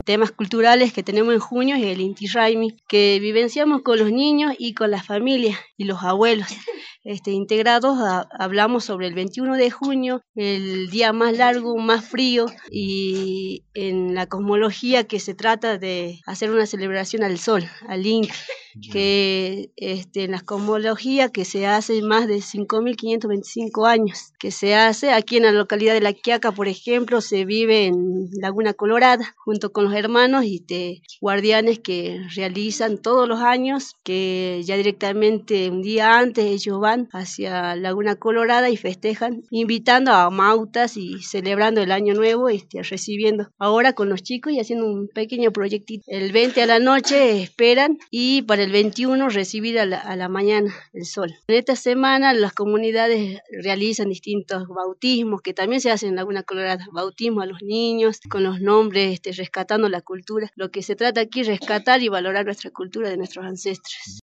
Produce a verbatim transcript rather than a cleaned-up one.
temas culturales que tenemos en junio es el Inti Raymi, que vivenciamos con los niños y con las familias y los abuelos. Este, integrados a, hablamos sobre el veintiuno de junio, el día más largo, más frío, y en la cosmología que se trata de hacer una celebración al sol, al Inti, que este, en la cosmología que se hace más de cinco mil quinientos veinticinco años, que se hace aquí en la localidad de La Quiaca, por ejemplo, se vive en Laguna Colorada, junto con los hermanos y de guardianes que realizan todos los años, que ya directamente un día antes ellos van hacia Laguna Colorada y festejan, invitando a mautas y celebrando el año nuevo, este, recibiendo ahora con los chicos y haciendo un pequeño proyectito. El veinte a la noche esperan y para el veintiuno recibir a la, a la mañana el sol. En esta semana las comunidades realizan distintos bautismos que también se hacen en Laguna Colorada, bautismo a los niños con los nombres, este, rescatando la cultura. Lo que se trata aquí es rescatar y valorar nuestra cultura de nuestros ancestros.